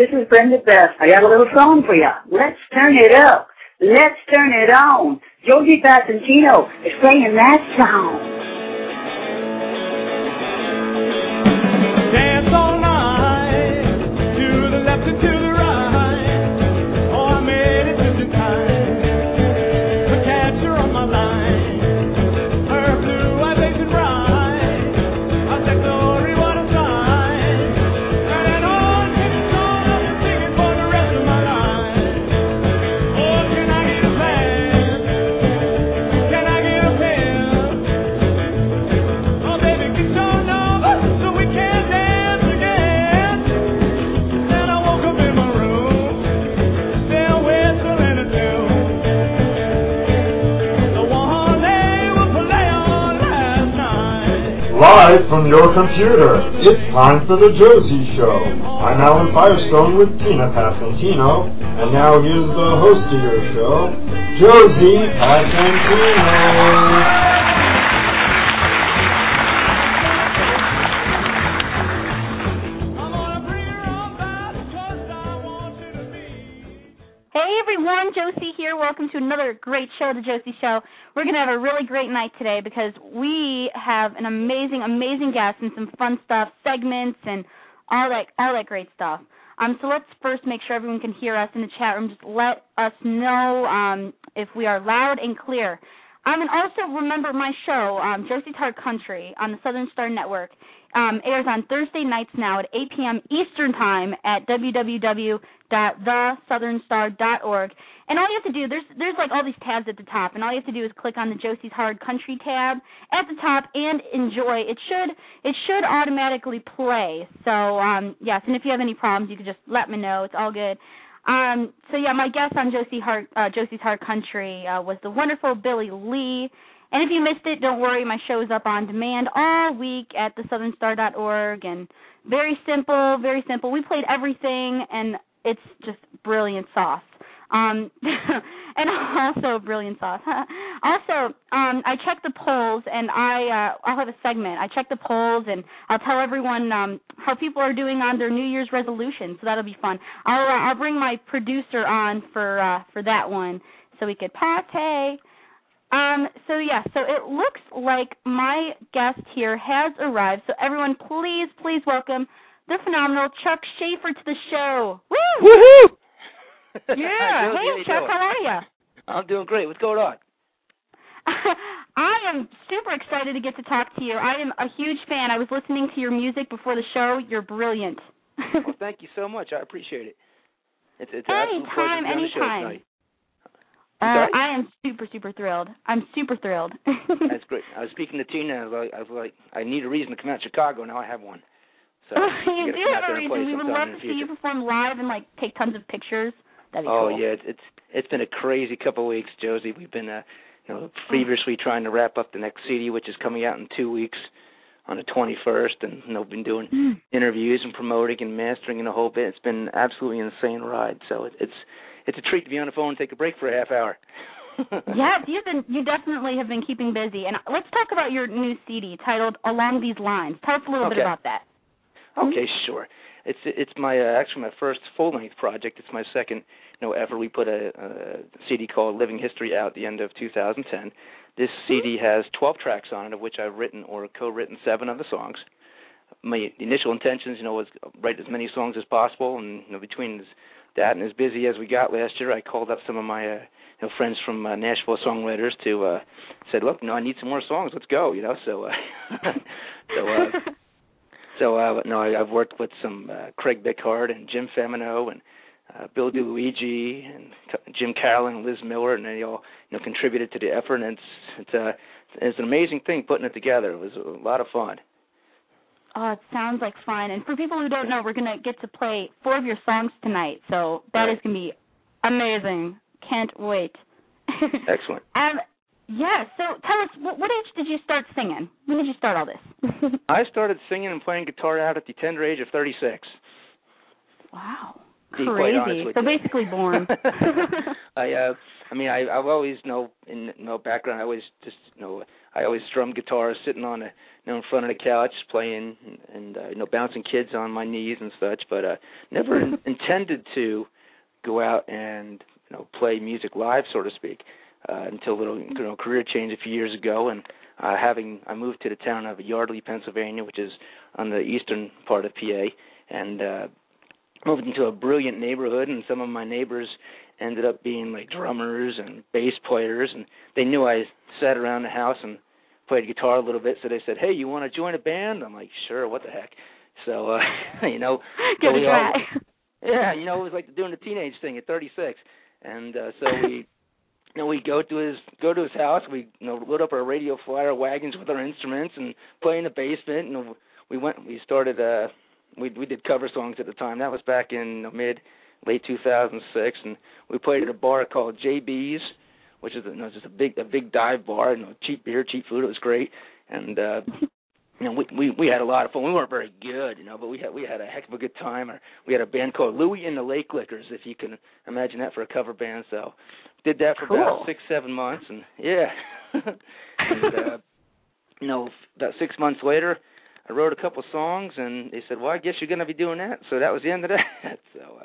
This is Brenda Best. I got a little song for you. Let's turn it up. Let's turn it on. Josie Passantino is playing that sound. Dance all night, to the left and to the right. Oh, I made it just in time to catch her on my line. Her blue eyes blazing bright. I said, glory, what a sight. Turn it on, turn it on, I'll be singing for the rest of my life. Oh, can I get a plan? Can I get a pen? Oh, baby, get your number so we can dance again. Then I woke up in my room, still whistling a tune. The one they would play on last night. Live from your computer, it's time for the Josie Show. I'm Alan Firestone with Tina Passantino, and now here's the host of your show, Josie Passantino. I'm gonna bring her on back because I want you to be. Hey everyone, Josie here. Welcome to another great show, The Josie Show. We're going to have a really great night today because we have an amazing, amazing guest and some fun stuff, segments, and all that great stuff. So let's first make sure everyone can hear us in the chat room. Just let us know if we are loud and clear. And also remember my show, Josie's Hard Country, on the Southern Star Network, airs on Thursday nights now at 8 p.m. Eastern Time at www.thesouthernstar.org. And all you have to do, there's like all these tabs at the top, and all you have to do is click on the Josie's Hard Country tab at the top and enjoy. It should automatically play. So yes, and if you have any problems, you can just let me know. It's all good. So yeah, my guest on Josie's Hard Country was the wonderful Billy Lee. And if you missed it, don't worry, my show is up on demand all week at thesouthernstar.org, and very simple, very simple. We played everything, and it's just brilliant sauce. And also brilliant sauce. Also, I check the polls, and I'll have a segment. I check the polls, and I'll tell everyone how people are doing on their New Year's resolution. So that'll be fun. I'll bring my producer on for that one, so we could party. So it looks like my guest here has arrived. So everyone, please welcome the phenomenal Chuck Schaefer to the show. Woo! Woohoo! Yeah. Hey, Chuck, how are you? I'm doing great. What's going on? I am super excited to get to talk to you. I am a huge fan. I was listening to your music before the show. You're brilliant. Well, thank you so much. I appreciate it. It's an absolute pleasure to be on the show tonight. I am super thrilled. I'm super thrilled. That's great. I was speaking to Tina. I was like, I need a reason to come out to Chicago. Now I have one. So you do have a reason. We would love to see you perform live and take tons of pictures. That'd be cool. Oh yeah, it's been a crazy couple of weeks, Josie. We've been feverishly trying to wrap up the next CD, which is coming out in 2 weeks on the 21st, and we've been doing interviews and promoting and mastering and the whole bit. It's been an absolutely insane ride. So it's a treat to be on the phone and take a break for a half hour. Yes, you definitely have been keeping busy. And let's talk about your new CD titled Along These Lines. Tell us a little bit about that. Okay, sure. It's my actually my first full-length project. It's my second effort. We put a CD called Living History out at the end of 2010. This CD has 12 tracks on it, of which I've written or co-written 7 of the songs. My initial intentions, was write as many songs as possible, and between that and as busy as we got last year, I called up some of my friends from Nashville songwriters to said, look, I need some more songs. Let's go, I've worked with some Craig Bickard and Jim Femino and Bill DeLuigi and Jim Carroll and Liz Miller, and they all contributed to the effort. And it's an amazing thing putting it together. It was a lot of fun. Oh, it sounds like fun. And for people who don't know, we're going to get to play 4 of your songs tonight, so that is going to be amazing. Can't wait. Excellent. Yeah, so tell us, what age did you start singing? When did you start all this? I started singing and playing guitar out at the tender age of 36. Wow. Crazy. So basically born. I've always in no background. I always just I always strummed guitar sitting on in front of the couch playing and bouncing kids on my knees and such, but never intended to go out and play music live, so to speak, until a little career change a few years ago. And I moved to the town of Yardley, Pennsylvania, which is on the eastern part of PA, and moved into a brilliant neighborhood, and some of my neighbors ended up being like drummers and bass players, and they knew I sat around the house and played guitar a little bit, so they said, "Hey, you want to join a band?" I'm like, "Sure, what the heck?" So, Give it a try. Yeah, it was like doing the teenage thing at 36, and so we go to his house. We load up our radio flyer wagons with our instruments and play in the basement. And we started. We did cover songs at the time. That was back in late 2006, and we played at a bar called JB's, which is just a big dive bar. Cheap beer, cheap food. It was great, and we had a lot of fun. We weren't very good, but we had a heck of a good time. We had a band called Louie and the Lake Lickers, if you can imagine that for a cover band. So did that for about 6-7 months, and and about 6 months later, I wrote a couple songs, and they said, "Well, I guess you're going to be doing that." So that was the end of that.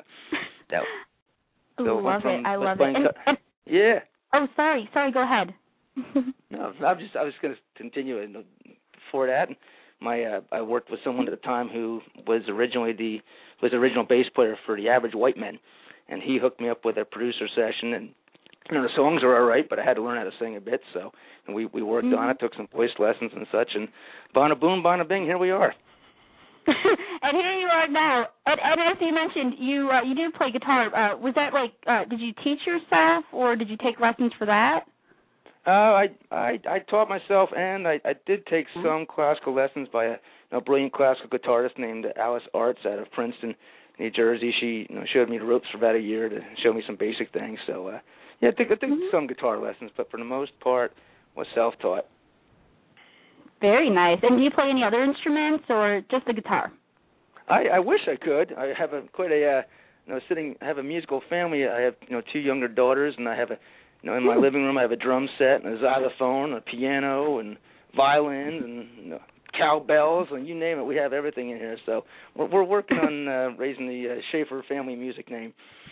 Love it. I love it. Yeah. Oh, sorry. Go ahead. No, I was going to continue before that. I worked with someone at the time who was original bass player for the Average White Men, and he hooked me up with a producer session. And the songs are all right, but I had to learn how to sing a bit. So we worked on it, took some voice lessons and such, and bada boom, bada bing, here we are. And here you are now. And as you mentioned, you did play guitar. Was that did you teach yourself, or did you take lessons for that? I taught myself, and I did take some classical lessons by a brilliant classical guitarist named Alice Arts out of Princeton, New Jersey. She showed me the ropes for about a year to show me some basic things. So I took some guitar lessons, but for the most part was self-taught. Very nice. And do you play any other instruments or just the guitar? I wish I could. I have I have a musical family. I have 2 younger daughters, and I have in my living room I have a drum set and a xylophone, a piano, and violins, and cowbells, and you name it. We have everything in here. So we're working on raising the Schaefer family music name.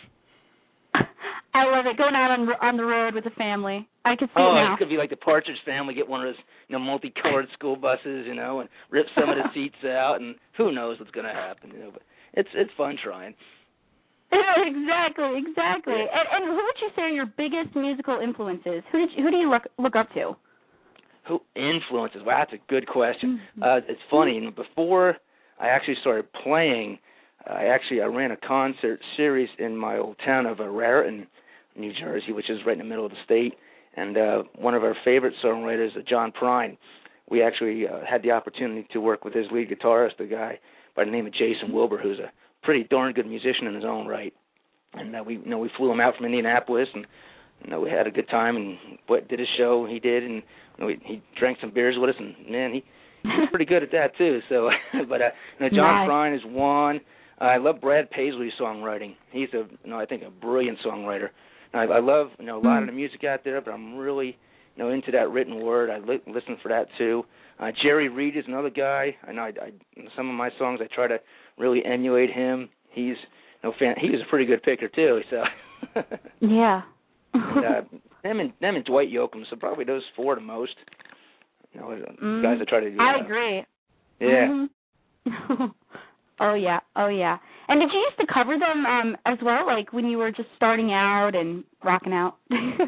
I love it. Going out on the road with the family. I can see it now. It could be like the Partridge Family, get one of those multicolored school buses, and rip some of the seats out, and who knows what's going to happen, but it's fun trying. Exactly. Yeah. And who would you say are your biggest musical influences? Who do you look up to? Who influences? Wow, that's a good question. It's funny. Before I actually started playing, I ran a concert series in my old town of Raritan, New Jersey, which is right in the middle of the state. And one of our favorite songwriters, John Prine, we actually had the opportunity to work with his lead guitarist, a guy by the name of Jason Wilbur, who's a pretty darn good musician in his own right. And we flew him out from Indianapolis, and we had a good time and did a show. He did, and he drank some beers with us, and man, he's pretty good at that too. So, but John Prine is one. I love Brad Paisley's songwriting. He's I think a brilliant songwriter. I love a lot of the music out there, but I'm really into that written word. I listen for that too. Jerry Reed is another guy. Some of my songs I try to really emulate him. He's he was a pretty good picker too. So yeah. and them and Dwight Yoakam. So probably those 4 the most. Guys I try to do. I agree. Yeah. Mm-hmm. Oh yeah. And did you used to cover them as well, like when you were just starting out and rocking out?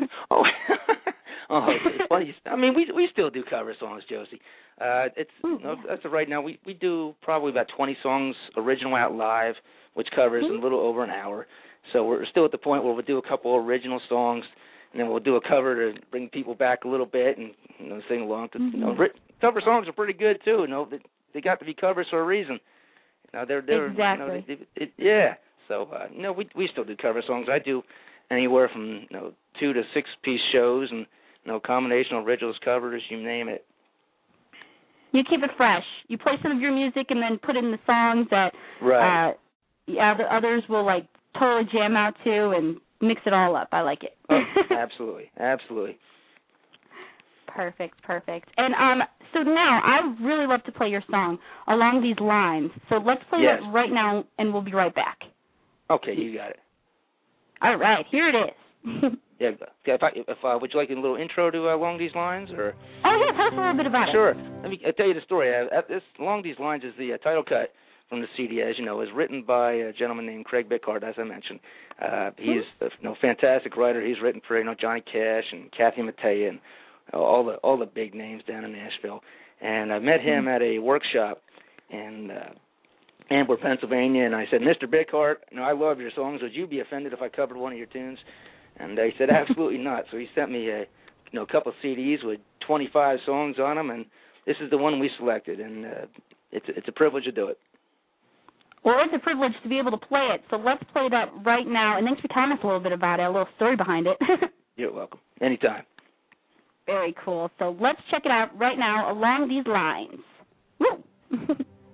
It's funny. I mean, we still do cover songs, Josie. That's right now. We do probably about 20 songs original out live, which covers a little over an hour. So we're still at the point where we'll do a couple original songs, and then we'll do a cover to bring people back a little bit and sing along. Cover songs are pretty good too. They got to be covers for a reason. They're exactly. Yeah. So we still do cover songs. I do anywhere from 2 to 6 piece shows and combination of originals, covers, you name it. You keep it fresh. You play some of your music and then put in the songs that the others will totally jam out to and mix it all up. I like it. Absolutely. Perfect. And so now I really love to play your song Along These Lines. So let's play it right now, and we'll be right back. Okay, you got it. All right, here it is. Yeah. Would you like a little intro to Along These Lines, or? Oh yeah, tell us a little bit about it. Sure. I'll tell you the story. Along These Lines is the title cut from the CD, as you know. Is written by a gentleman named Craig Bickard, as I mentioned. He's a fantastic writer. He's written for Johnny Cash and Kathy Mattea and all the big names down in Nashville. And I met him at a workshop in Ambler, Pennsylvania, and I said, Mr. Bickard, I love your songs. Would you be offended if I covered one of your tunes? And he said, absolutely not. So he sent me a couple of CDs with 25 songs on them, and this is the one we selected, and it's a privilege to do it. Well, it's a privilege to be able to play it, so let's play that right now, and thanks for telling us a little bit about it, a little story behind it. You're welcome. Anytime. Very cool. So let's check it out right now, Along These Lines. Woo!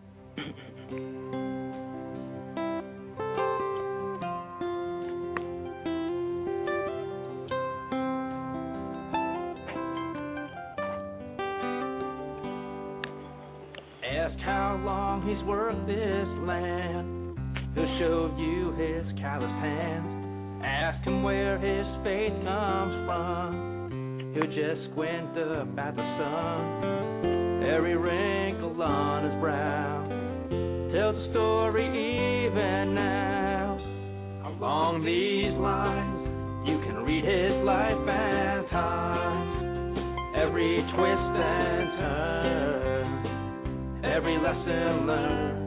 Ask how long he's worked this land. He'll show you his calloused hands. Ask him where his faith comes from. He'll just squint up at the sun. Every wrinkle on his brow tells a story even now. Along these lines, you can read his life and times. Every twist and turn, every lesson learned,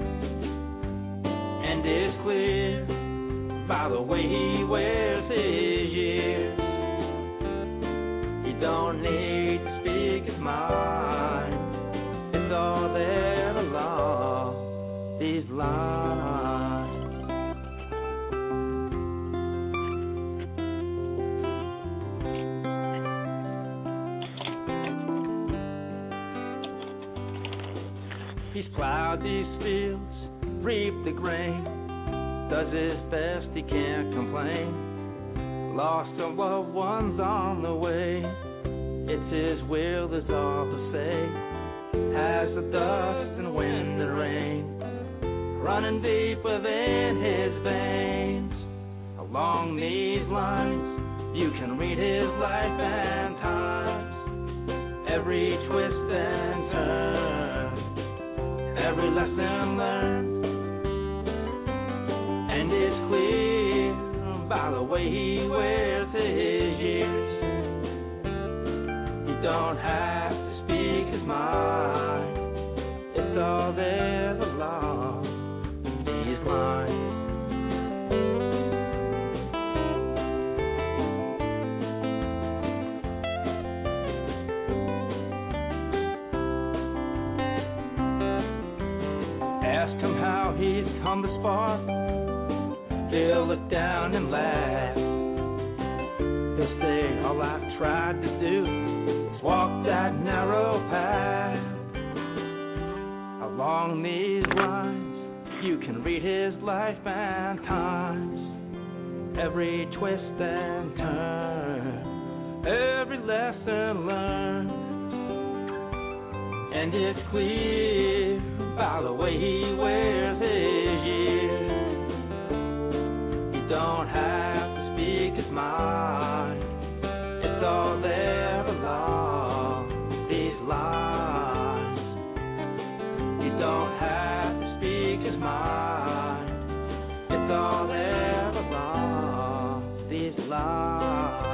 and it's clear by the way he wears his years. He don't need to speak his mind. It's all there along these lines. He's plowed these fields, reaped the grain, does his best, he can't complain. Lost some loved ones on the way, it's his will is all to say. Has the dust and wind and rain running deep within his veins. Along these lines, you can read his life and times. Every twist and turn, every lesson learned, and it's clear by the way he wears his years. You don't have to speak his mind. It's all there along these lines. Ask him how he's come this far. He'll look down and laugh. He'll say, all I've tried to do is walk that narrow path. Along these lines, you can read his life and times. Every twist and turn, every lesson learned, and it's clear by the way he wears his years. You don't have to speak his mind. It's all there along these lines. You don't have to speak his mind. It's all there along these lines.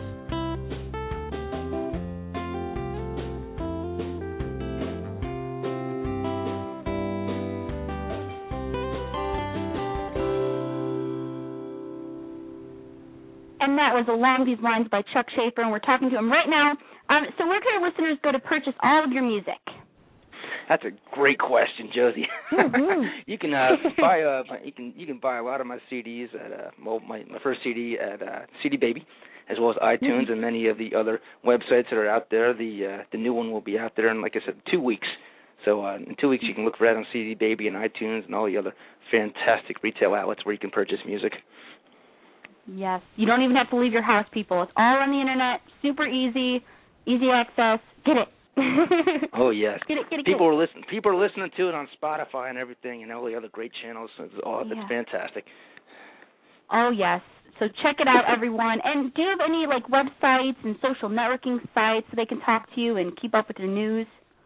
And that was Along These Lines by Chuck Schaefer, and we're talking to him right now. So where can our listeners go to purchase all of your music? That's a great question, Josie. Mm-hmm. You can buy you can buy a lot of my CDs at my first CD at CD Baby, as well as iTunes and many of the other websites that are out there. The new one will be out there in, like I said, 2 weeks. So in 2 weeks you can look for that on CD Baby and iTunes and all the other fantastic retail outlets where you can purchase music. Yes, you don't even have to leave your house, people. It's all on the internet, super easy. easy access. Get it. Oh yes. Get it. People are listening to it on Spotify and everything, and all the other great channels. It's fantastic. Oh yes. So check it out, everyone. And do you have any like websites and social networking sites so they can talk to you and keep up with your news?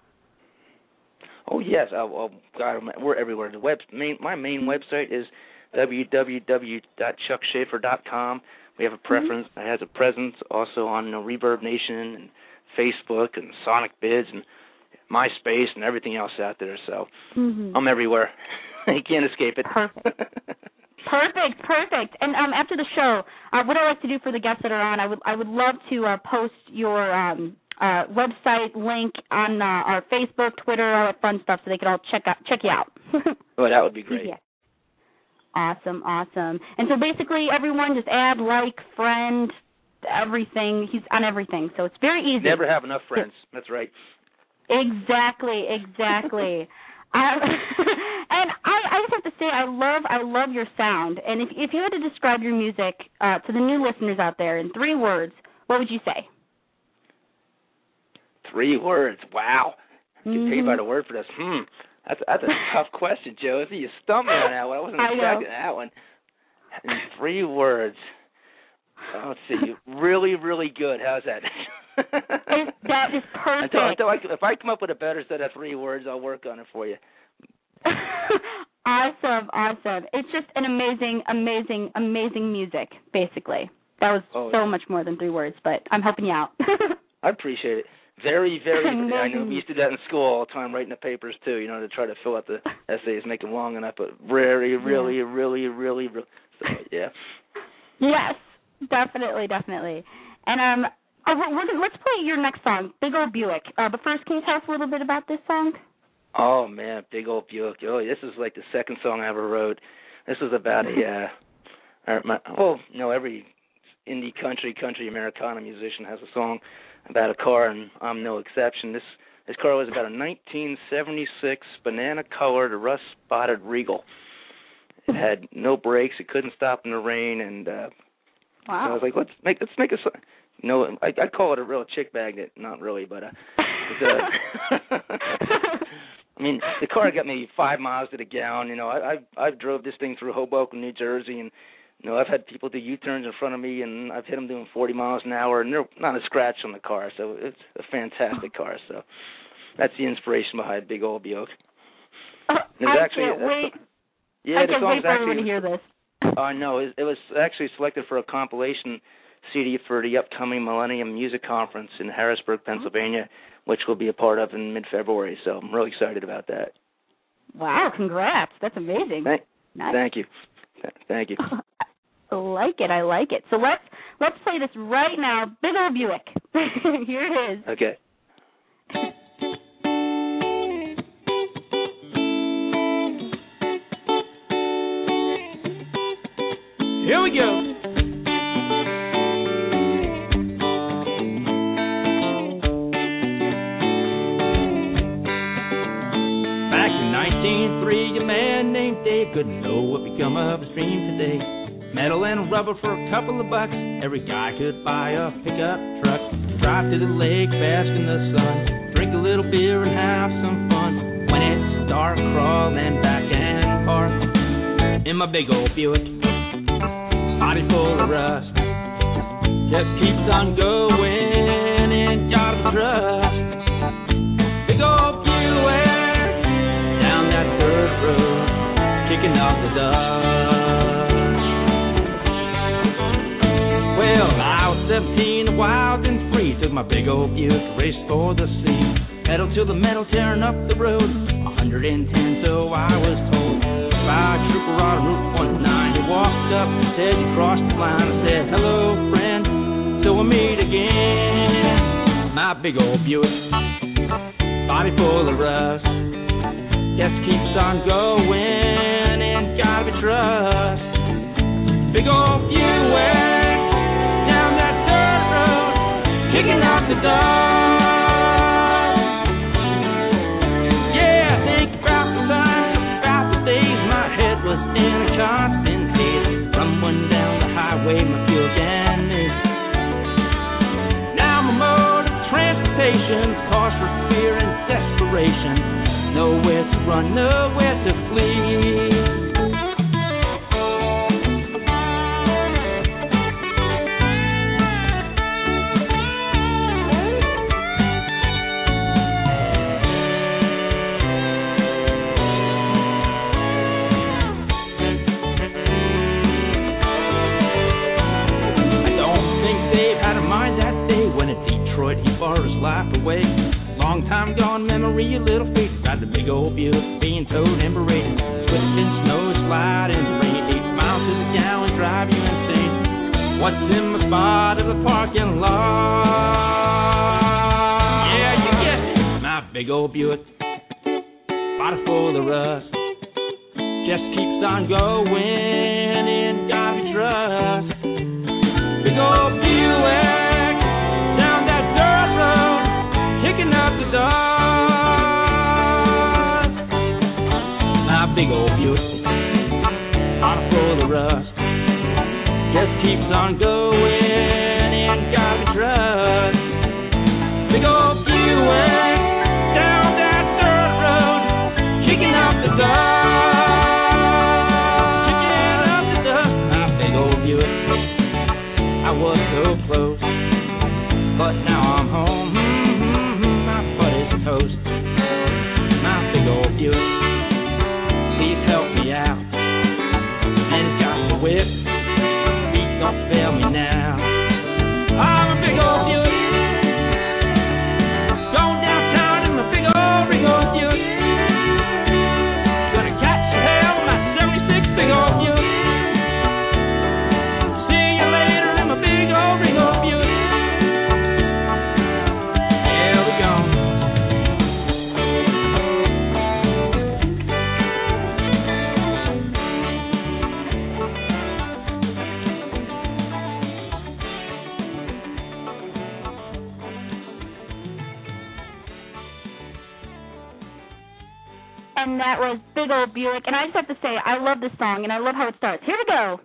Oh yes. God, we're everywhere. My main website is www.chuckschaefer.com. We have a preference. It has a presence also on Reverb Nation and Facebook and Sonic Bids and MySpace and everything else out there. So I'm everywhere. You can't escape it. Perfect. And after the show, what I like to do for the guests that are on, I would love to post your website link on our Facebook, Twitter, all that fun stuff, so they can all check you out. Oh, that would be great. Yeah. Awesome. And so basically, everyone just add, like, friend, everything. He's on everything, so it's very easy. Never have enough friends. That's right. Exactly. And I just have to say, I love your sound. And if you had to describe your music to the new listeners out there in 3 words, what would you say? 3 words. Wow. I get paid by the word for this. That's a tough question, Josie. You stumped me on that one. I wasn't expecting that one. In 3 words. Let's see. Really, really good. How's that? That is perfect. If I come up with a better set of 3 words, I'll work on it for you. Awesome. It's just an amazing music, basically. That was so much more than 3 words, but I'm helping you out. I appreciate it. Very, very. I know we used to do that in school all the time, writing the papers too. To try to fill out the essays, make them long enough, but really, so, yeah. Yes, definitely. And let's play your next song, Big Old Buick. But first, can you tell us a little bit about this song? Oh man, Big Old Buick. Oh, this is like the second song I ever wrote. This was about every indie country Americana musician has a song about a car, and I'm no exception. This car was about a 1976 banana-colored, rust-spotted Regal. It had no brakes. It couldn't stop in the rain, and so I was like, let's make a song. I call it a real chick magnet. Not really, but I mean, the car got me 5 miles to the gallon. I've drove this thing through Hoboken, New Jersey, and I've had people do U-turns in front of me, and I've hit them doing 40 miles an hour, and there's not a scratch on the car. So it's a fantastic car. So that's the inspiration behind Big Old Buick. I can't wait. Yeah, I can't wait for everyone to hear this. No, it was actually selected for a compilation CD for the upcoming Millennium Music Conference in Harrisburg, Pennsylvania, which we'll be a part of in mid-February. So I'm really excited about that. Wow, congrats. That's amazing. Thank you. Thank you. I like it. So let's play this right now. Big Old Buick. Here it is. Okay. Here we go. Back in 1903, a man named Dave couldn't know what become of his dream today. Metal and rubber for a couple of bucks. Every guy could buy a pickup truck. Drive to the lake, bask in the sun. Drink a little beer and have some fun. When it's dark, crawl and back and park in my big old Buick, body full of rust. Just keeps on going and got to trust. Big old Buick down that dirt road, kicking off the dust. Well, I was 17, wild and free. Took my big old Buick, raced for the sea. Pedal to the metal, tearing up the road. 110, so I was told. By a trooper on Route 19. He walked up and said, "You crossed the line." I said, "Hello, friend, till we meet again." My big old Buick, body full of rust, just keeps on going and gotta be trust. Big old Buick down that dirt road, kicking out the dust. Yeah, think about the time, about the days my head was in a constant haze. Rumbling down the highway, my fuel can is. Now my mode of transportation run, nowhere to flee. Life away. Long time gone memory, a little face. Got the big old Buick being towed and berated. Slipping, snow, sliding, rain. 8 miles to the gallon, drive you insane. What's in my spot of the parking lot? Yeah, you get it. My big old Buick, body full of rust. Just keeps on going in garbage rust. Big old Buick. Kicking up the dust. My big old Buick, hot full of rust, just keeps on going in garbage rust. Big old Buick, down that dirt road, kicking up the dust. Kicking up the dust. My big old Buick, I was so close, but now I'm home. Toast. My big old Buick, please help me out. And it's got the whip, feet don't fail me now. I'm a big old Buick, going downtown in my big old Buick. Gonna catch the hell in my 76 big old Buick. See you later in my big old Buick. There we go. And that was Big Old Buick. And I just have to say, I love this song, and I love how it starts. Here we go.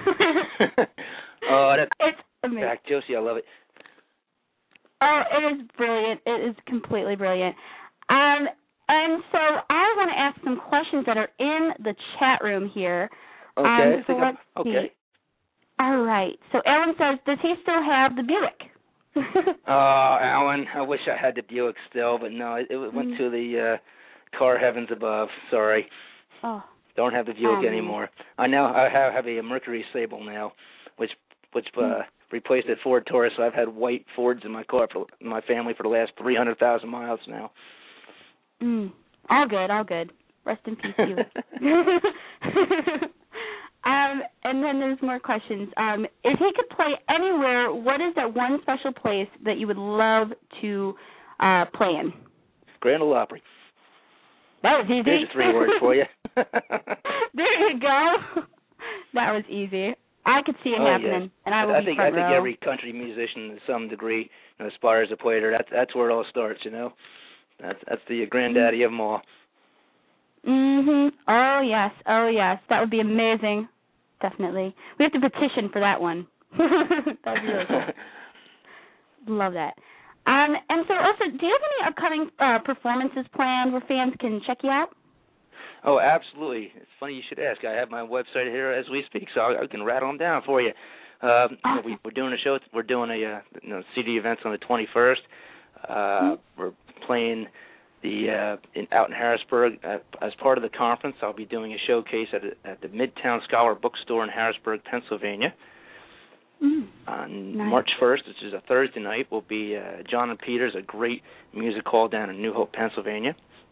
Oh, that's it's amazing. back, Josie. I love it. Oh, it is brilliant. It is completely brilliant. And so I want to ask some questions that are in the chat room here. Okay. So let's see. All right. So Ellen says, does he still have the Buick? Oh, Alan, I wish I had the Buick still, but no, it went to the car heavens above. Sorry. Oh. Don't have the Buick anymore. I have a Mercury Sable now, which replaced a Ford Taurus. So I've had white Fords in my car for my family for the last 300,000 miles now. All good. Rest in peace, you. And then there's more questions. If he could play anywhere, what is that one special place that you would love to play in? Grand Ole Opry. That was easy. There's 3 words for you. There you go. That was easy. I could see it happening, yes. And I would I be think front row. every country musician, to some degree, aspires to play there. That's where it all starts. That's the granddaddy of them all. Oh yes. That would be amazing. Definitely. We have to petition for that one. That'd be really cool. Love that. And so also, do you have any upcoming performances planned where fans can check you out? Oh, absolutely. It's funny you should ask. I have my website here as we speak, so I can rattle them down for you. Awesome. We're doing a show. We're doing a CD events on the 21st. We're playing out in Harrisburg as part of the conference. I'll be doing a showcase at the Midtown Scholar Bookstore in Harrisburg, Pennsylvania. On March 1st, which is a Thursday night, will be John and Peter's, a great music hall down in New Hope, Pennsylvania.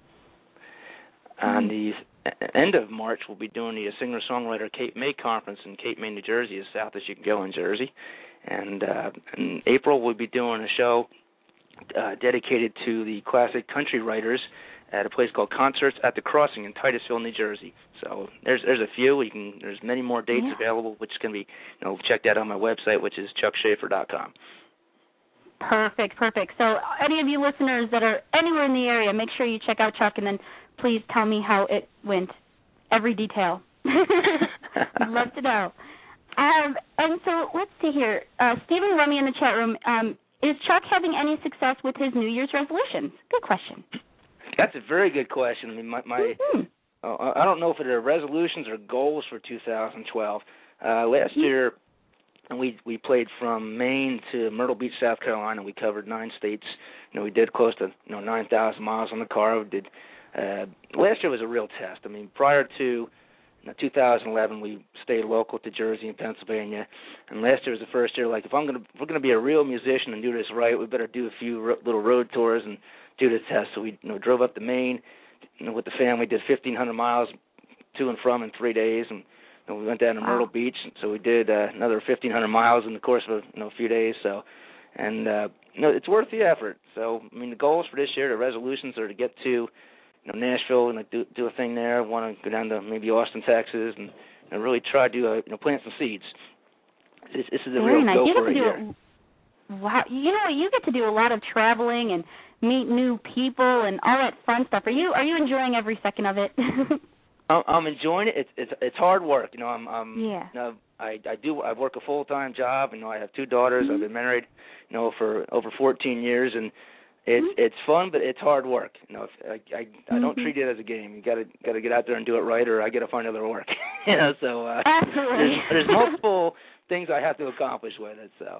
On the end of March, we'll be doing the singer-songwriter Cape May Conference in Cape May, New Jersey, as south as you can go in Jersey. And in April, we'll be doing a show dedicated to the classic country writers at a place called Concerts at the Crossing in Titusville, New Jersey. So there's a few. There's many more dates available, which can be checked out on my website, which is chuckschafer.com. Perfect. So any of you listeners that are anywhere in the area, make sure you check out Chuck, and then please tell me how it went. Every detail. I'd love to know. And so let's see here. Stephen Rummy in the chat room. Is Chuck having any success with his New Year's resolutions? Good question. That's a very good question. I mean, I don't know if there are resolutions or goals for 2012. Last year, we played from Maine to Myrtle Beach, South Carolina. We covered 9 states. We did close to 9,000 miles on the car. We did. Last year was a real test. I mean, prior to 2011, we stayed local to Jersey and Pennsylvania, and last year was the first year. Like, if we're gonna be a real musician and do this right, we better do a few little road tours and do the test. So we drove up to Maine, with the family, did 1,500 miles to and from in 3 days, and we went down to Myrtle Beach. So we did another 1,500 miles in the course of a few days. So, and it's worth the effort. So, I mean, the goals for this year, the resolutions are to get to Nashville and do a thing there. I want to go down to maybe Austin, Texas, and really try to plant some seeds. This is a real go for it here. Wow, you get to do a lot of traveling and meet new people and all that fun stuff. Are you enjoying every second of it? I'm enjoying it. It's hard work. I work a full-time job. I have 2 daughters. I've been married, for over 14 years, and it's fun, but it's hard work. I don't treat it as a game. You got to get out there and do it right, or I got to find other work. So there's multiple things I have to accomplish with it. So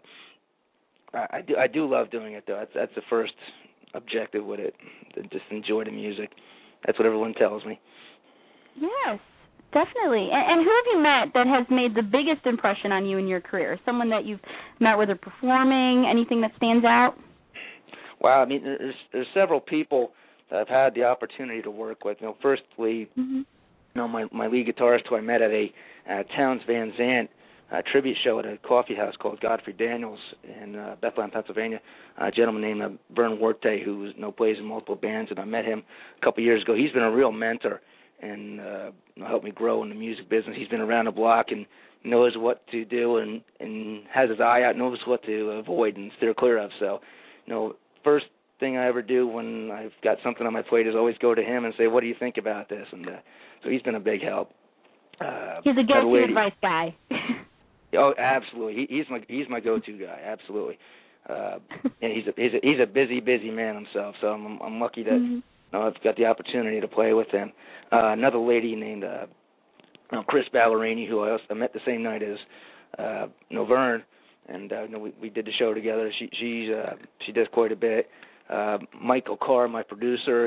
I do love doing it, though. That's the first objective with it, to just enjoy the music. That's what everyone tells me. Yes, definitely. And who have you met that has made the biggest impression on you in your career? Someone that you've met whether performing, anything that stands out? Wow, I mean, there's several people that I've had the opportunity to work with. Firstly, my lead guitarist who I met at a Townes Van Zandt tribute show at a coffee house called Godfrey Daniels in Bethlehem, Pennsylvania. A gentleman named Vern Warte, who plays in multiple bands, and I met him a couple years ago. He's been a real mentor and helped me grow in the music business. He's been around the block and knows what to do and has his eye out, knows what to avoid and steer clear of. So, first thing I ever do when I've got something on my plate is always go to him and say, what do you think about this? And so he's been a big help. He's a go-to advice guy. Oh, absolutely. He's my go-to guy. Absolutely. And he's a busy man himself. So I'm lucky that I've got the opportunity to play with him. Another lady named Chris Ballerini, who I met the same night as Vern, and we did the show together. She does quite a bit. Michael Carr, my producer,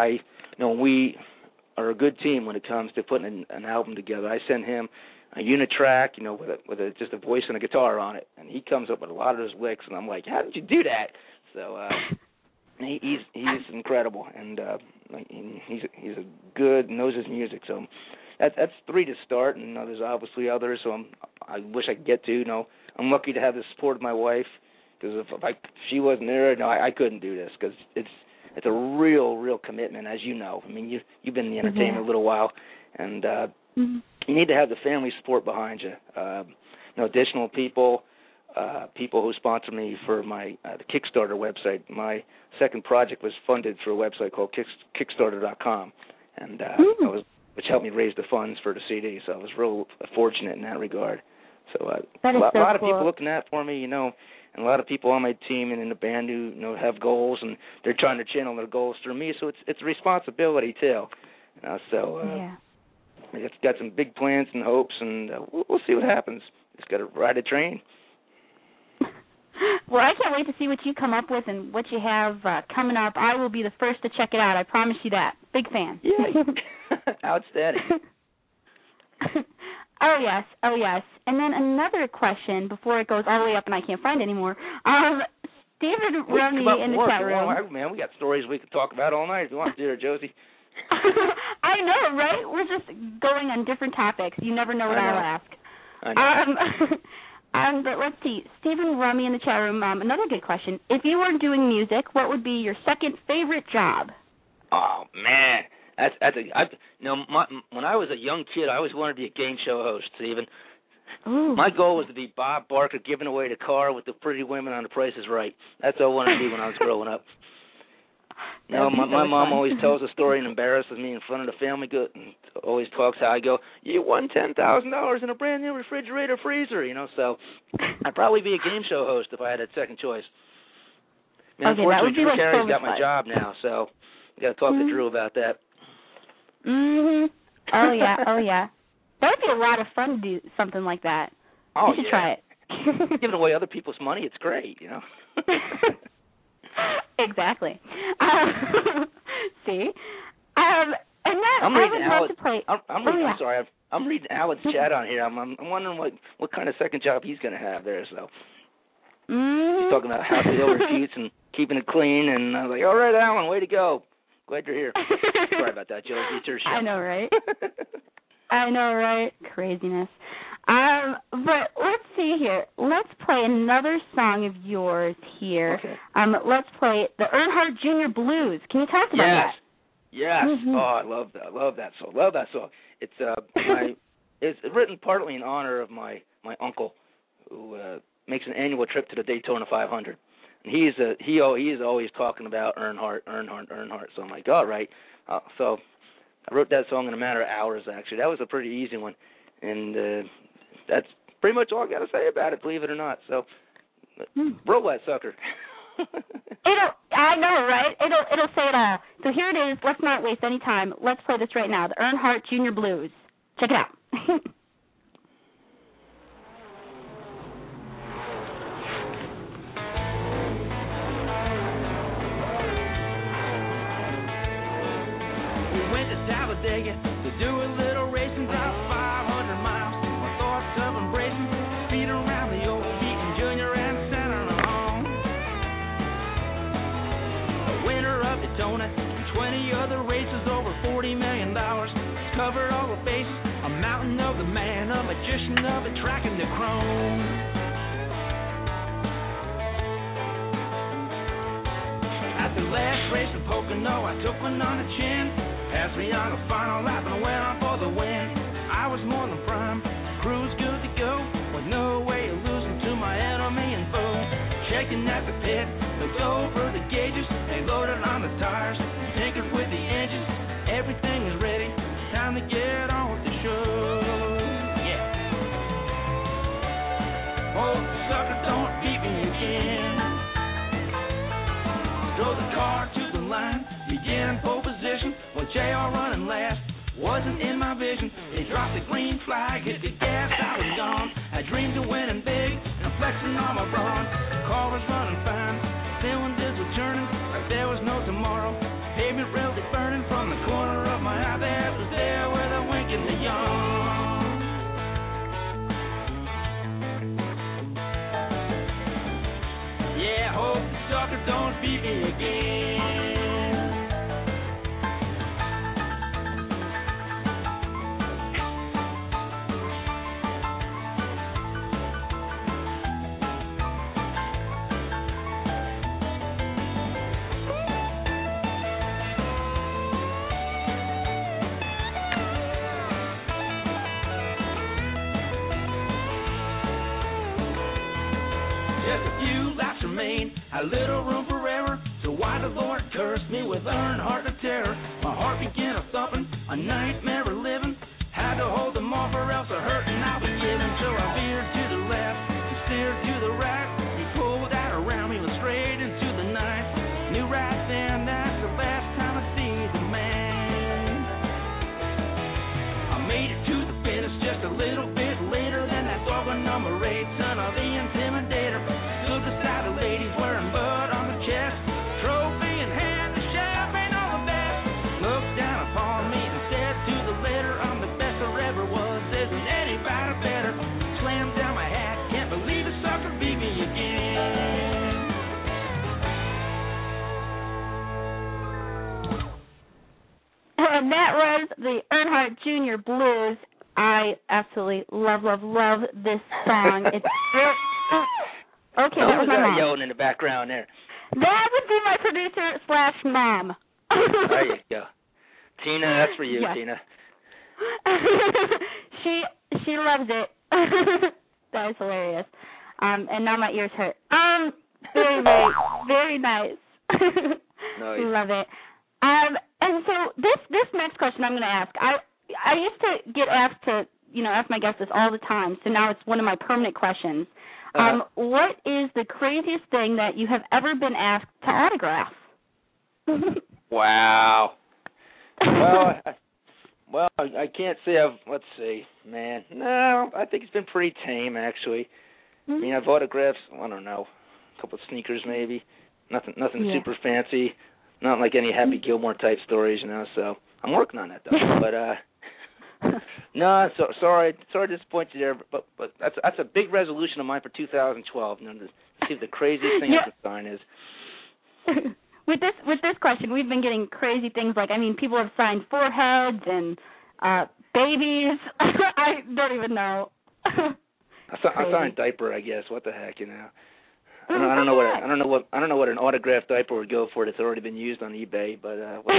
we are a good team when it comes to putting an album together. I send him a unit track, with just a voice and a guitar on it, and he comes up with a lot of those licks, and I'm like, how did you do that? So he's incredible, and he's a good, knows his music. So that's 3 to start, and there's obviously others. So I wish I could get to. I'm lucky to have the support of my wife, because if she wasn't there, I couldn't do this, because it's a real commitment, as you know. I mean, you've been in the entertainment a little while, and you need to have the family support behind you. Additional people who sponsor me for my the Kickstarter website. My second project was funded through a website called Kickstarter.com, and which helped me raise the funds for the CD. So I was real fortunate in that regard. So a lot of people looking out for me, and a lot of people on my team and in the band who have goals, and they're trying to channel their goals through me. So it's a responsibility too. I've got some big plans and hopes, and we'll see what happens. Just got to ride a train. Well, I can't wait to see what you come up with and what you have coming up. I will be the first to check it out. I promise you that. Big fan. Yeah. Outstanding. Oh, yes. And then another question before it goes all the way up and I can't find it anymore. David Rumney in the chat room. Man, we got stories we could talk about all night if you want to, dear Josie. I know, right? We're just going on different topics. You never know what I'll ask. I know. But let's see. Stephen Rummy in the chat room, another good question. If you weren't doing music, what would be your second favorite job? Oh, man. When I was a young kid, I always wanted to be a game show host, Stephen. Ooh. My goal was to be Bob Barker giving away the car with the pretty women on The Price is Right. That's all I wanted to be when I was growing up. My mom always tells a story and embarrasses me in front of the family, and always talks how I go, you won $10,000 in a brand new refrigerator freezer, so I'd probably be a game show host if I had a second choice. That would be Drew like Carey's so got my fun. job now, so got to talk to Drew about that. Mhm. Oh yeah. Oh yeah. That would be a lot of fun to do something like that. Oh, you should try it. Giving away other people's money, it's great, you know. Exactly. See, and then I'm I reading would love to play. I'm sorry. I'm reading Alan's chat on here. I'm wondering what kind of second job he's going to have there. So he's talking about how to refutes and keeping it clean, and I was like, all right, Alan, way to go. Glad you're here. Sorry about that, Joe. It's your show. I know, right? I know, right? Craziness. But let's see here. Let's play another song of yours here. Okay. Let's play the Earnhardt Jr. Blues. Can you talk about that? Yes. Mm-hmm. Oh, I love that song. It's it's written partly in honor of my uncle, who makes an annual trip to the Daytona 500. And he is always talking about Earnhardt. So I'm like, all right. So I wrote that song in a matter of hours, actually. That was a pretty easy one. And that's pretty much all I got to say about it, believe it or not. So roll that sucker. I know, right? It'll say it all. So here it is. Let's not waste any time. Let's play this right now. The Earnhardt Jr. Blues. Check it out. We went to Talladega to do a little racing, about 500 miles. My thoughts of embracing, speed around the old Keaton Jr. and center home. The winner of Daytona and 20 other races, over $40 million. Covered all the bases, a mountain of the man, a magician of the track and the chrome. At the last race in Pocono, I took one on the chin. Passed me on the final lap and went on for the win. I was more than prime, cruise good to go, with no way of losing to my enemy and foe. Checking at the pit, looked over the gauges, they loaded on the tires, tinkered with the engines, everything was ready, time to get on with the show. Yeah. Oh, sucker, don't beat me again. Drove the car to the line, began in pole position, with JR running last. Wasn't in my vision. They dropped the green flag, hit the gas, I was gone. I dreamed of winning big and flexing on my brawn. Car was running fine, cylinders were turning like there was no tomorrow. Pavement really burning from the corner of my eye. That was there with a wink and a yawn. Yeah, hope the sucker don't beat me again. A little room for error, so why the Lord cursed me with Earnhardt of terror. My heart began a thumping, a nightmare of living. Had to hold them off or else a hurting I was giving. So I veered to the left and steered to the right. He pulled out around me, was straight into the night. Knew right then that's the last time I see the man. I made it to the finish just a little bit later than that doggone number 8, son of the Intimidator. Stood beside the ladies wearing bud on the chest, trophy in hand, the champagne on the best. Looked down upon me and said to the letter, I'm the best there ever was, isn't anybody better. Slammed down my hat, can't believe the sucker beat me again. And that was the Earnhardt Jr. Blues. I absolutely love this song. It's okay, that was my mom. Yelling in the background there. That would be my producer / mom. There you go. Tina, that's for you, yes. Tina. She loves it. That is hilarious. And now my ears hurt. Very nice. Nice. Love it. And so this next question I'm going to ask. I used to get asked to, ask my guests this all the time, so now it's one of my permanent questions. What is the craziest thing that you have ever been asked to autograph? Wow. Well, I can't say let's see, man. No, I think it's been pretty tame, actually. I mean, I've autographed, I don't know, a couple of sneakers maybe. Nothing super fancy. Not like any Happy Gilmore type stories, so I'm working on that, though. But, no, sorry to disappoint you there, but that's a big resolution of mine for 2012, to see what the craziest thing I can sign is. With this question, we've been getting crazy things like, people have signed foreheads and babies. I don't even know. I signed a diaper, I guess. What the heck, I don't know what an autographed diaper would go for that's already been used on eBay, but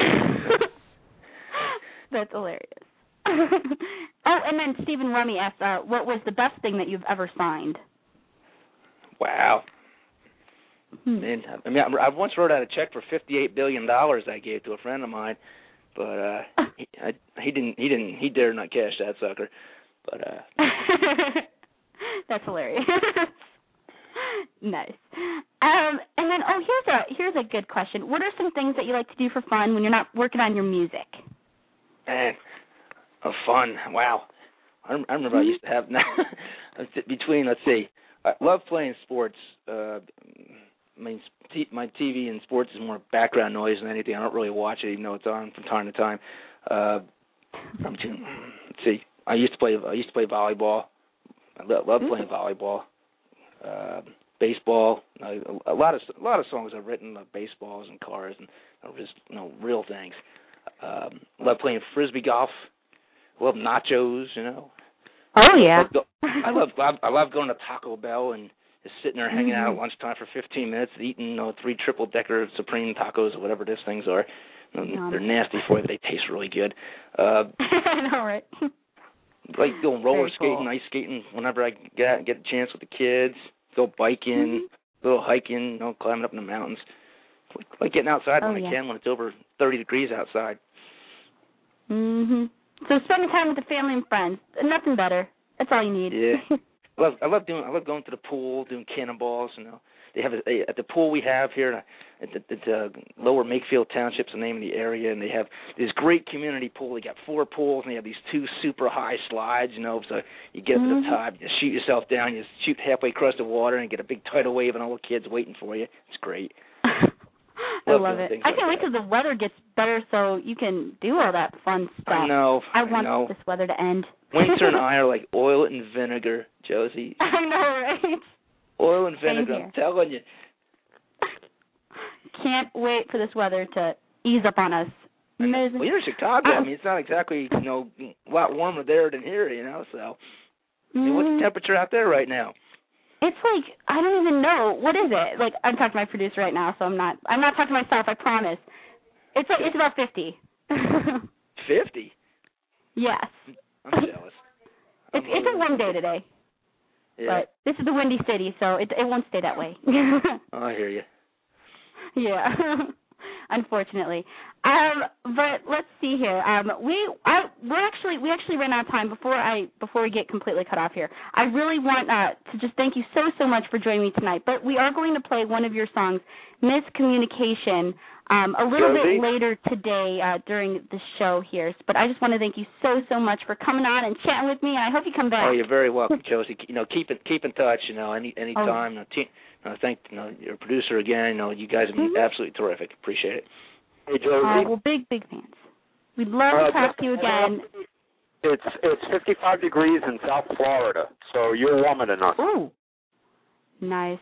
that's hilarious. And then Stephen Rummy asked, what was the best thing that you've ever signed? Wow. Man, I once wrote out a check for $58 billion I gave to a friend of mine, but he dared not cash that sucker. But that's hilarious. Nice. And then here's a good question. What are some things that you like to do for fun when you're not working on your music? Man, fun. Wow. I remember I used to have let's see, I love playing sports. My TV and sports is more background noise than anything. I don't really watch it, even though it's on from time to time. Let's see. I used to play volleyball. I love playing volleyball. Baseball. A lot of songs I've written about baseballs and cars and just real things. Love playing frisbee golf. Love nachos. Oh yeah. I love going to Taco Bell and just sitting there hanging out at lunchtime for 15 minutes, eating 3 triple-decker Supreme tacos or whatever these things are. They're nasty for you, but they taste really good. I know, right? Like going roller skating, ice skating, whenever I get a chance with the kids. Go biking, little hiking, climbing up in the mountains. Like getting outside when I can when it's over 30 degrees outside. So spending time with the family and friends, nothing better. That's all you need. Yeah. I love going to the pool, doing cannonballs. They have at the pool we have here at the Lower Makefield Township's the name of the area, and they have this great community pool. They got 4 pools, and they have these 2 super high slides. So you get to the top, you shoot yourself down, you shoot halfway across the water, and get a big tidal wave, and all the kids waiting for you. It's great. I love it. I can't wait till the weather gets better so you can do all that fun stuff. I know. I want this weather to end. Winter and I are like oil and vinegar, Josie. I know, right? Oil and vinegar, I'm telling you. Can't wait for this weather to ease up on us. Amazing. Well, you're in Chicago. It's not exactly, a lot warmer there than here, so. What's the temperature out there right now? It's like, I don't even know. What is it? Like, I'm talking to my producer right now, so I'm not talking to myself, I promise. It's about 50. 50? Yes. I'm jealous. It's a warm day today. Yeah. But this is the Windy City, so it won't stay that way. I hear you. Yeah. Unfortunately. But let's see here. We actually ran out of time before we get completely cut off here. I really want to just thank you so much for joining me tonight. But we are going to play one of your songs, Miscommunication, a little bit later today during the show here. But I just want to thank you so much for coming on and chatting with me, and I hope you come back. Oh, you're very welcome, Josie. Keep in touch. Any time. Thank your producer again. You guys have been absolutely terrific. Appreciate it. Hey, Josie. Well, big fans. We'd love to talk to you again. It's 55 degrees in South Florida, so you're warmer than us. Ooh. Nice.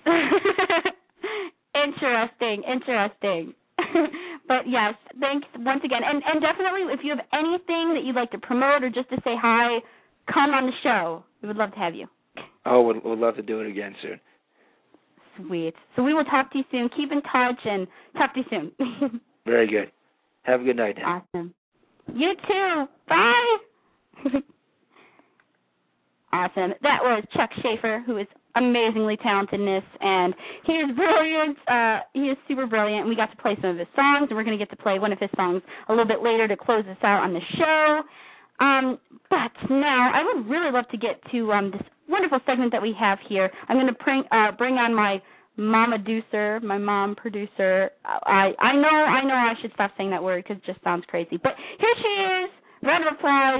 Interesting. But yes, thanks once again. And definitely, if you have anything that you'd like to promote or just to say hi, come on the show. We would love to have you. Oh, we'd love to do it again soon. Sweet. So we will talk to you soon. Keep in touch and talk to you soon. Very good. Have a good night. Awesome. You too. Bye. Awesome. That was Chuck Schaefer, who is amazingly talented in this, and he is brilliant. He is super brilliant, and we got to play some of his songs, and we're going to get to play one of his songs a little bit later to close us out on the show. But now I would really love to get to this wonderful segment that we have here. I'm going to bring on my Mama Deucer, my mom producer. I know I should stop saying that word because it just sounds crazy. But here she is. Round of applause.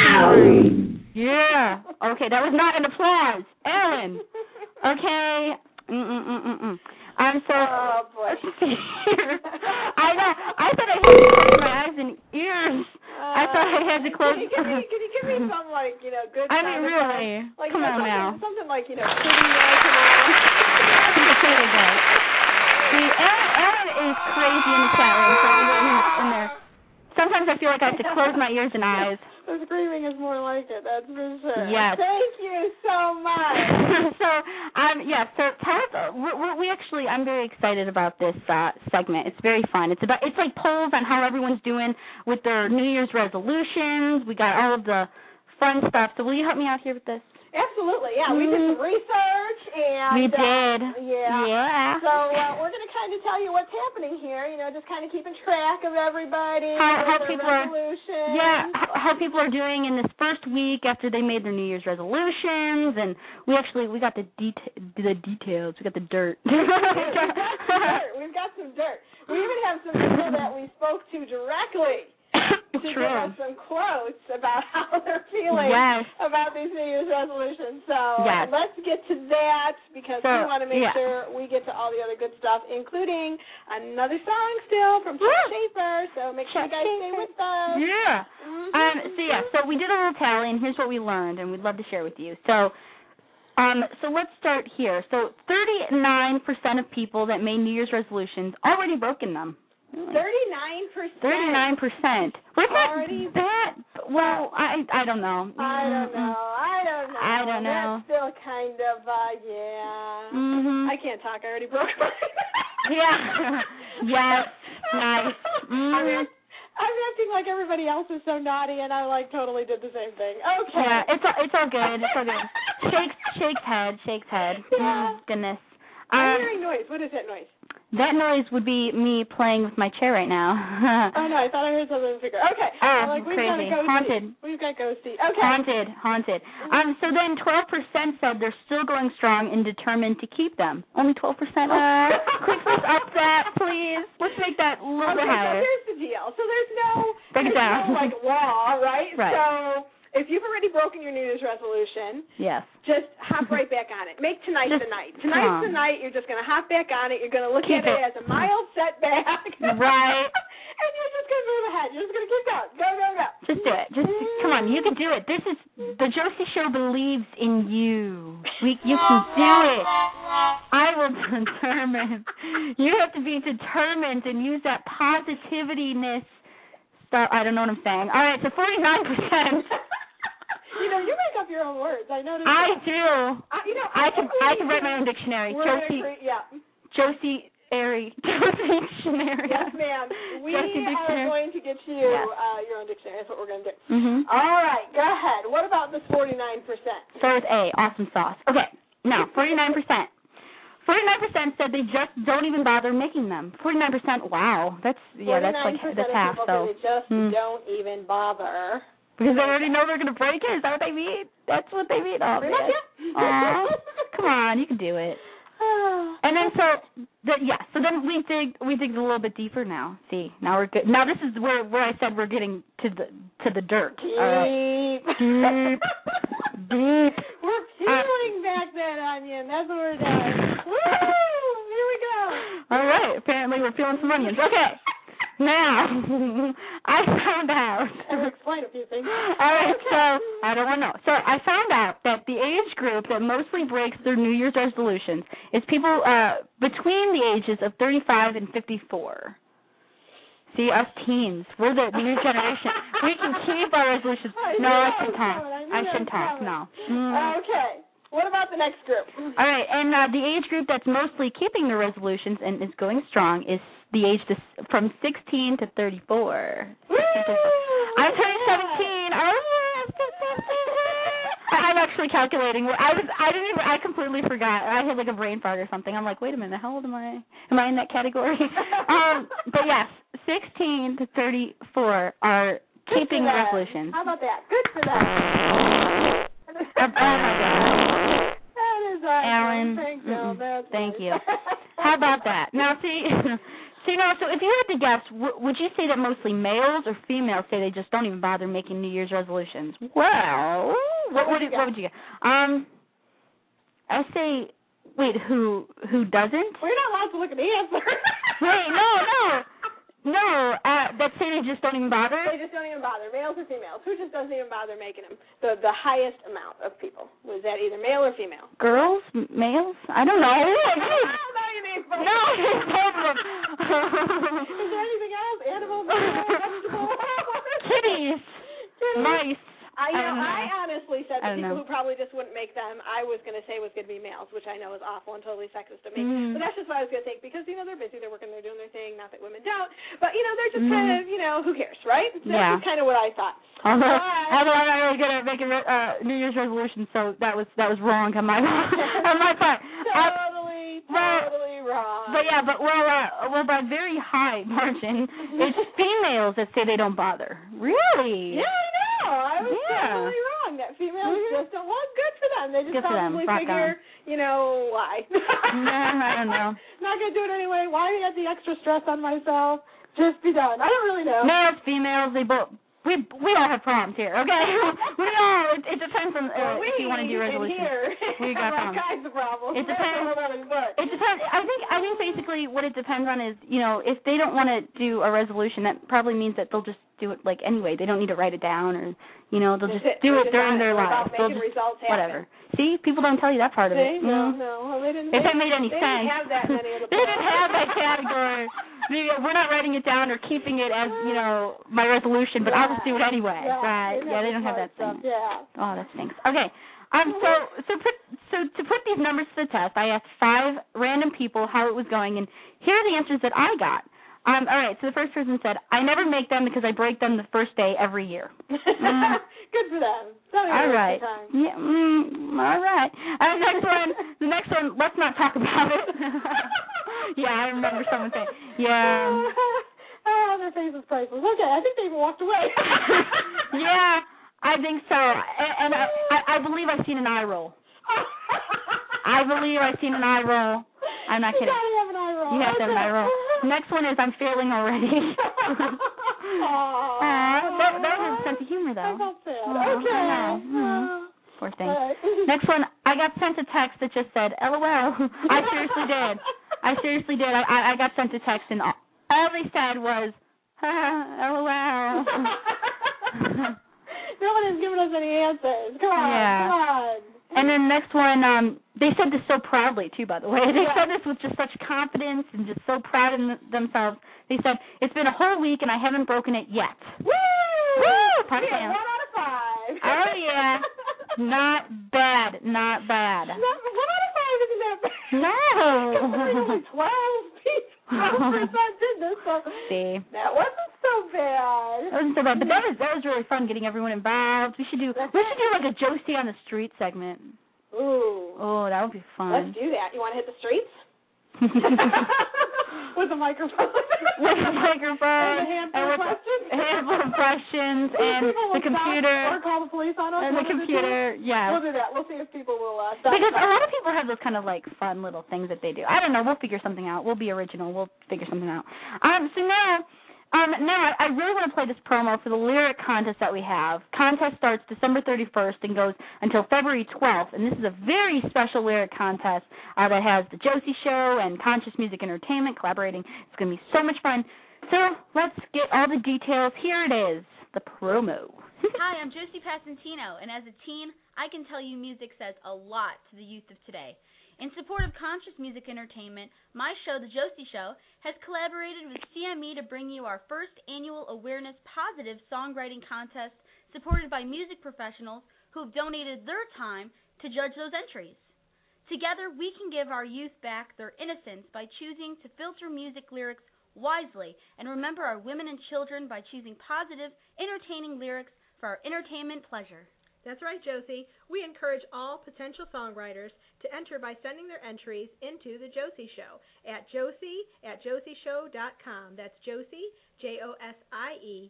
Yeah. Okay, that was not an applause. Ellen. Okay. I'm so. Oh boy. I know. I thought I had to close my eyes and ears. I thought I had to close. Can you give me some good? I mean, really. Like, come on now. Something like pretty There we go. See, Ellen is crazy in the chat room. So everyone who's in there. Sometimes I feel like I have to close my ears and eyes. The screaming is more like it, that's for sure. Yes. Thank you so much. So tell us, I'm very excited about this segment. It's very fun. It's like polls on how everyone's doing with their New Year's resolutions. We got all of the fun stuff. So will you help me out here with this? Absolutely, yeah. We did some research and we did. Yeah. So we're going to kind of tell you what's happening here. Just kind of keeping track of everybody. How people resolutions. how people are doing in this first week after they made their New Year's resolutions, and we got the details. We got the dirt. We've got some dirt. We even have some people that we spoke to directly. To give us some quotes about how they're feeling about these New Year's resolutions. So let's get to that because we want to make sure we get to all the other good stuff, including another song still from Chuck Schaefer. So make sure you guys stay with us. Yeah. So we did a little tally, and here's what we learned, and we'd love to share with you. So let's start here. So 39% of people that made New Year's resolutions already broken them. 39%. 39%. What's that? Well, I don't know. I don't know. That's still kind of, I can't talk. I already broke mine. Yeah. Yes. Nice. I'm acting like everybody else is so naughty, and I totally did the same thing. Okay. Yeah, it's all good. It's all good. Shakes head. Yeah. Goodness. I'm hearing noise. What is that noise? That noise would be me playing with my chair right now. Oh, no, I thought I heard something bigger. Okay. Crazy. Haunted. We've got ghosty. Okay. Haunted. So then 12% said they're still going strong and determined to keep them. Only 12%. Quick, let's up that, please. Let's make that a little bit higher. So here's the deal. So there's no law, right? Right. So if you've already broken your New Year's resolution, just hop right back on it. Make tonight the night. Tonight's the night. You're just going to hop back on it. You're going to look at it as a mild setback. Right. And you're just going to move ahead. You're just going to keep going. Go. Just do it. Come on. You can do it. The Josie Show believes in you. You can do it. I will determine. You have to be determined and use that positiveness. I don't know what I'm saying. All right, so 49%. You make up your own words. I noticed. I do. I can write my own dictionary. Josie Dictionary. Yes, ma'am. We are going to get you your own dictionary. That's what we're going to do. Mm-hmm. All right, go ahead. What about this 49%? Start with A, awesome sauce. Okay, now 49%. 49% said they just don't even bother making them. 49%, wow. That's half. So they just don't even bother. Because they already know they're going to break it? Is that what they mean? That's what they mean? Oh, man. Come on, you can do it. And then so then we dig a little bit deeper now. See, now we're good. Now this is where I said we're getting to the dirt. Deep. Deep. We're peeling back that onion. That's what we're doing. Woo! Here we go. All right. Apparently we're peeling some onions. Okay. Now, I found out. I'll explain a few things. All right, so I don't want to know. So I found out that the age group that mostly breaks their New Year's resolutions is people between the ages of 35 and 54. See, us teens, we're the new generation. We can keep our resolutions. I shouldn't talk. No. Okay. What about the next group? All right, and the age group that's mostly keeping their resolutions and is going strong is the age from 16 to 34. I'm turning 17. I'm actually calculating. I completely forgot. I had like a brain fart or something. I'm like, wait a minute, how old am I? Am I in that category? But yes, 16 to 34 are keeping the resolutions. How about that? Good for that. Oh my God. That is That's awesome. Alan. Thanks, Al. That's Thank nice. you. How about that? Now, see, so if you had to guess, would you say that mostly males or females say they just don't even bother making New Year's resolutions? Well, what would you get? I say, wait, who doesn't? We're not allowed to look at the answer. Wait, no. That say they just don't even bother? They just don't even bother, males or females. Who just doesn't even bother making them? The highest amount of people. Was that either male or female? Girls? Males? I don't know. No, you mean both. No, it's both of them. Is there anything else? Animals, vegetables? Kitties. Mice. I honestly said the people know. who probably just wouldn't make them, I was going to say was going to be males, which I know is awful and totally sexist of me. But that's just what I was going to think because, they're busy, they're working, they're doing their thing, not that women don't. But, they're just kind of, who cares, right? So that's kind of what I thought. Although I was going to make a New Year's resolution, so that was wrong on my part. Totally wrong. But by very high margin, it's females that say they don't bother. Really? Yeah, I know. I was totally wrong. That females just don't want good for them. They just probably figure, why? I don't know. Not going to do it anyway. Why add the extra stress on myself? Just be done. I don't really know. Males, females, they both. We all have problems here, okay? We all. It depends on if you want to do resolutions. We got all kinds of problems. It depends. It depends. I think basically what it depends on is, if they don't want to do a resolution, that probably means that they'll just do it anyway. They don't need to write it down or they'll just do it during their lives. They'll just whatever. See, people don't tell you that part of it. No, well, they didn't. If it made any sense. They didn't have that many of the. They didn't have that category. We're not writing it down or keeping it as my resolution, but I'll just do it anyway. Right? Yeah, they don't have that thing. Yeah. Oh, that stinks. Okay. So to put these numbers to the test, I asked 5 random people how it was going, and here are the answers that I got. All right, so the first person said, I never make them because I break them the first day every year. Good for them. All right. Yeah, all right. The next one, let's not talk about it. Yeah, I remember someone saying, yeah. Their face is priceless. Okay, I think they even walked away. Yeah, I think so. And I believe I've seen an eye roll. I believe I've seen an eye roll. I'm not kidding. You gotta have an eye roll. You have to have an eye roll. Next one is I'm failing already. That was a sense of humor, though. I felt sad. Okay. Poor thing. Next one, I got sent a text that just said, LOL. I seriously did. I got sent a text, and all they said was, LOL. No one has given us any answers. Come on. And then next one, they said this so proudly, too, by the way. They said this with just such confidence and just so proud in themselves. They said, it's been a whole week and I haven't broken it yet. Woo! Woo! Party 1 out of 5. Oh, yeah. Not bad. 1 out of 5 isn't that bad. No. Only 12 people. 12% did this, so that wasn't so bad. That wasn't so bad, but that was really fun getting everyone involved. We should do like a Josie on the Street segment. Ooh. Oh, that would be fun. Let's do that. You want to hit the streets? With a microphone. With a microphone. And a handful of questions. And the computer. Or call the police on us. And the computer, yeah. We'll do that. We'll see if people will stop. Because a lot of people have those kind of fun little things that they do. I don't know. We'll figure something out. We'll be original. We'll figure something out. So now I really want to play this promo for the lyric contest that we have. Contest starts December 31st and goes until February 12th, and this is a very special lyric contest that has the Josie Show and Conscious Music Entertainment collaborating. It's going to be so much fun. So let's get all the details. Here it is, the promo. Hi, I'm Josie Passantino, and as a teen, I can tell you music says a lot to the youth of today. In support of Conscious Music Entertainment, my show, The Josie Show, has collaborated with CME to bring you our first annual Awareness Positive Songwriting Contest supported by music professionals who have donated their time to judge those entries. Together, we can give our youth back their innocence by choosing to filter music lyrics wisely and remember our women and children by choosing positive, entertaining lyrics for our entertainment pleasure. That's right, Josie. We encourage all potential songwriters to enter by sending their entries into The Josie Show at josie@josieshow.com. That's Josie, Josie,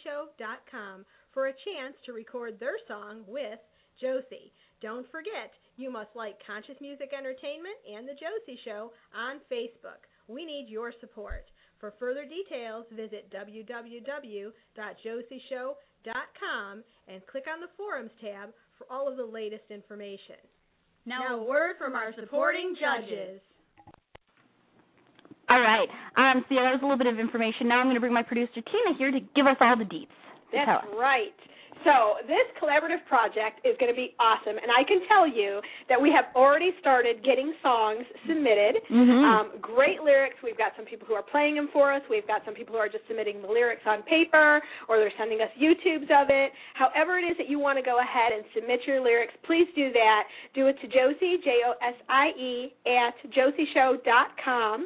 @josieshow.com for a chance to record their song with Josie. Don't forget, You must like Conscious Music Entertainment and The Josie Show on Facebook. We need your support. For further details, visit www.josieshow.com and click on the Forums tab for all of the latest information. Now a word from our supporting judges. All right. So that was a little bit of information. Now I'm going to bring my producer, Tina, here to give us all the deets. That's right. So this collaborative project is going to be awesome, and I can tell you that we have already started getting songs submitted. Great lyrics. We've got some people who are playing them for us. We've got some people who are just submitting the lyrics on paper, or they're sending us YouTubes of it. However it is that you want to go ahead and submit your lyrics, please do that. Do it to Josie, Josie, at josieshow.com.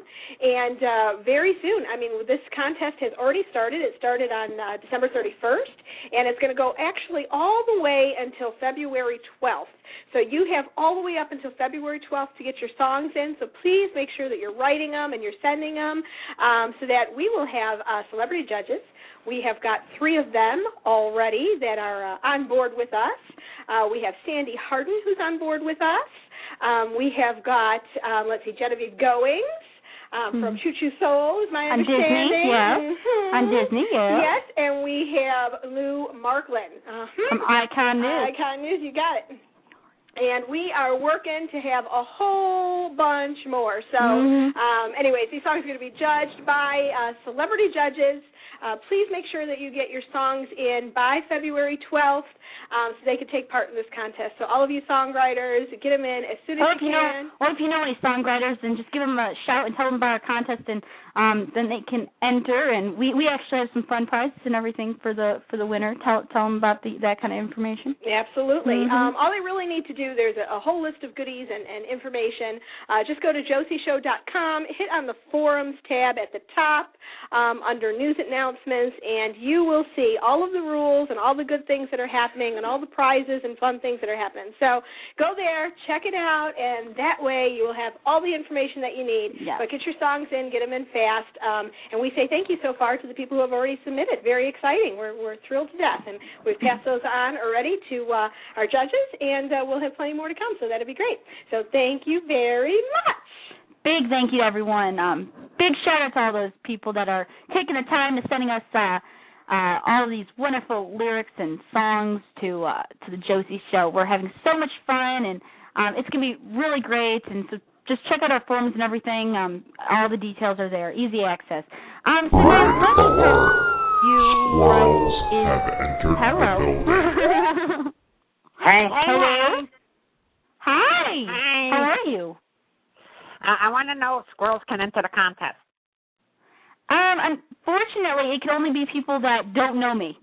And very soon, I mean, this contest has already started. It started on December 31st, and it's going to go actually all the way until February 12th. So you have all the way up until February 12th to get your songs in, so please make sure that you're writing them and you're sending them so that we will have celebrity judges. We have got 3 of them already that are on board with us. We have Sandy Harden, who's on board with us. We have got, Genevieve Goings. From Choo Choo Soul, is my understanding. On Disney, yes. Yes, and we have Lou Markland. From Icon News. Icon News, you got it. And we are working to have a whole bunch more. So, anyways, these songs are going to be judged by celebrity judges. Please make sure that you get your songs in by February 12th so they can take part in this contest. So all of you songwriters, get them in as soon as you can. Or if you know any songwriters, then just give them a shout and tell them about our contest, and then they can enter. And we actually have some fun prizes and everything for the winner. Tell them about that kind of information. Absolutely. All they really need to do, there's a whole list of goodies and information. Just go to josieshow.com, hit on the Forums tab at the top under News Announcements, and you will see all of the rules and all the good things that are happening and all the prizes and fun things that are happening. So go there, check it out, and that way you will have all the information that you need. Yes. But get your songs in, get them in fast, and we say thank you so far to the people who have already submitted. Very exciting. We're thrilled to death, and we've passed those on already to our judges, and we'll have plenty more to come, so that'll be great. So thank you very much. Big thank you to everyone. Big shout out to all those people that are taking the time to sending us all of these wonderful lyrics and songs to the Josie Show. We're having so much fun, and it's going to be really great. And so just check out our forums and everything. All the details are there, easy access. So now Squirrels have entered the building. Hello. Hi. How are you? I want to know if squirrels can enter the contest. Unfortunately, it can only be people that don't know me.